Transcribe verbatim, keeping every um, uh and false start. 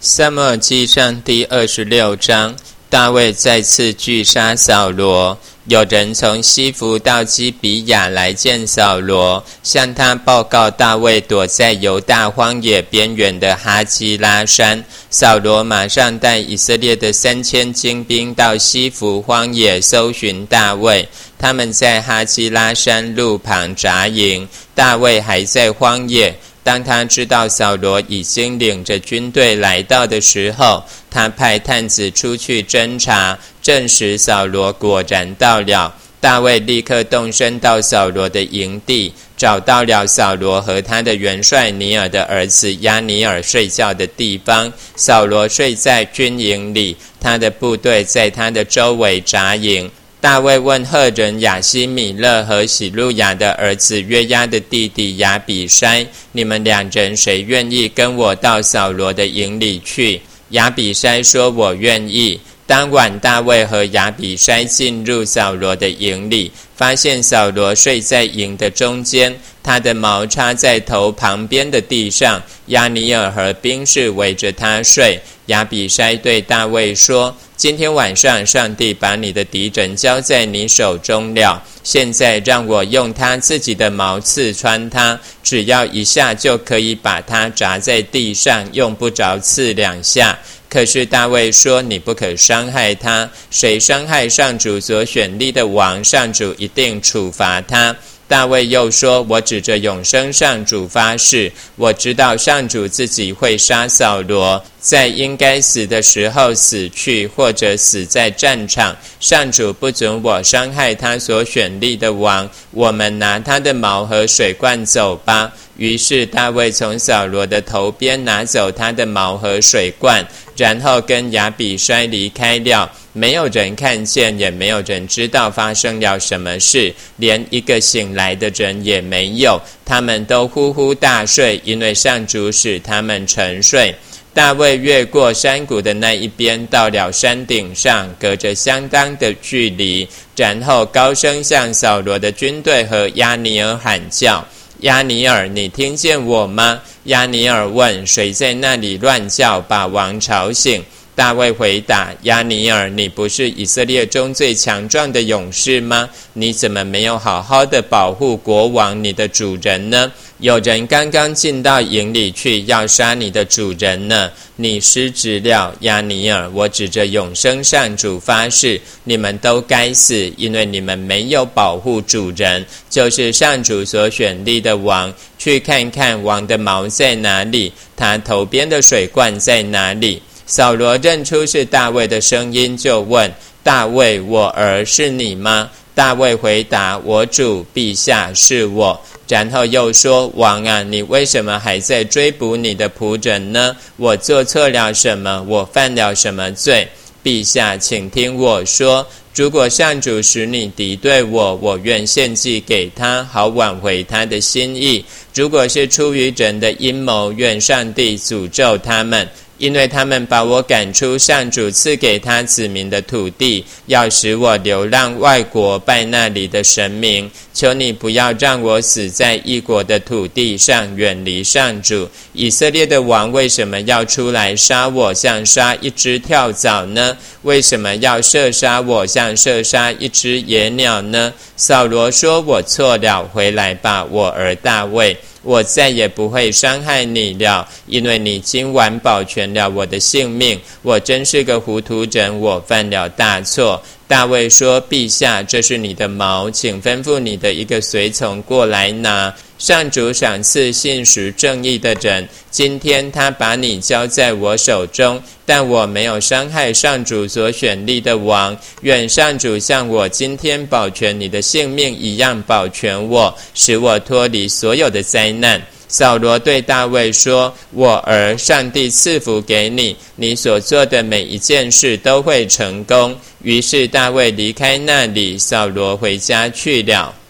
撒母耳记上第二十六章，大卫再次拒杀扫罗。有人从西弗到基比亚来见扫罗，向他报告大卫躲在犹大荒野边缘的哈基拉山。扫罗马上带以色列的三千精兵到西弗荒野搜寻大卫，他们在哈基拉山路旁扎营，大卫还在荒野。当他知道扫罗已经领着军队来到的时候，他派探子出去侦查，证实扫罗果然到了。大卫立刻动身到扫罗的营地，找到了扫罗和他的元帅尼尔的儿子押尼尔睡觉的地方。扫罗睡在军营里，他的部队在他的周围扎营。大卫问赫人亚希米勒和喜路亚的儿子约押的弟弟亚比筛，你们两人谁愿意跟我到扫罗的营里去？亚比筛说，我愿意。当晚大卫和亚比筛进入扫罗的营里，发现扫罗睡在营的中间，他的矛插在头旁边的地上，押尼尔和兵士围着他睡。亚比筛对大卫说，今天晚上上帝把你的敌人交在你手中了，现在让我用他自己的矛刺穿他，只要一下就可以把他砸在地上，用不着刺两下。可是大卫说，你不可伤害他，谁伤害上主所选立的王，上主一定处罚他。大卫又说，我指着永生上主发誓，我知道上主自己会杀扫罗，在应该死的时候死去，或者死在战场，上主不准我伤害他所选立的王，我们拿他的矛和水罐走吧。于是大卫从扫罗的头边拿走他的矛和水罐，然后跟亚比筛离开了。没有人看见，也没有人知道发生了什么事，连一个醒来的人也没有，他们都呼呼大睡，因为上主使他们沉睡。大卫越过山谷的那一边，到了山顶上，隔着相当的距离，然后高声向扫罗的军队和押尼尔喊叫，押尼尔，你听见我吗？押尼尔问，谁在那里乱叫，把王吵醒？大卫回答，押尼尔，你不是以色列中最强壮的勇士吗？你怎么没有好好的保护国王你的主人呢？有人刚刚进到营里去，要杀你的主人呢。你失职了，押尼尔，我指着永生上主发誓，你们都该死，因为你们没有保护主人，就是上主所选立的王。去看看王的矛在哪里，他头边的水罐在哪里。扫罗认出是大卫的声音，就问，大卫，我儿是你吗？大卫回答，我主陛下，是我。然后又说，王啊，你为什么还在追捕你的仆人呢？我做错了什么？我犯了什么罪？陛下，请听我说，如果上主使你敌对我，我愿献祭给他，好挽回他的心意。如果是出于人的阴谋，愿上帝诅咒他们，因为他们把我赶出上主赐给他子民的土地，要使我流浪外国，拜那里的神明。求你不要让我死在异国的土地上，远离上主。以色列的王为什么要出来杀我，像杀一只跳蚤呢？为什么要射杀我，像射杀一只野鸟呢？扫罗说，我错了，回来吧，我儿大卫，我再也不会伤害你了，因为你今晚保全了我的性命。我真是个糊涂人，我犯了大错。大卫说，陛下，这是你的矛，请吩咐你的一个随从过来拿。上主赏赐信实正义的人，今天他把你交在我手中，但我没有伤害上主所选立的王。愿上主像我今天保全你的性命一样保全我，使我脱离所有的灾难。扫罗对大卫说，我儿，上帝赐福给你，你所做的每一件事都会成功。于是大卫离开那里，扫罗回家去了。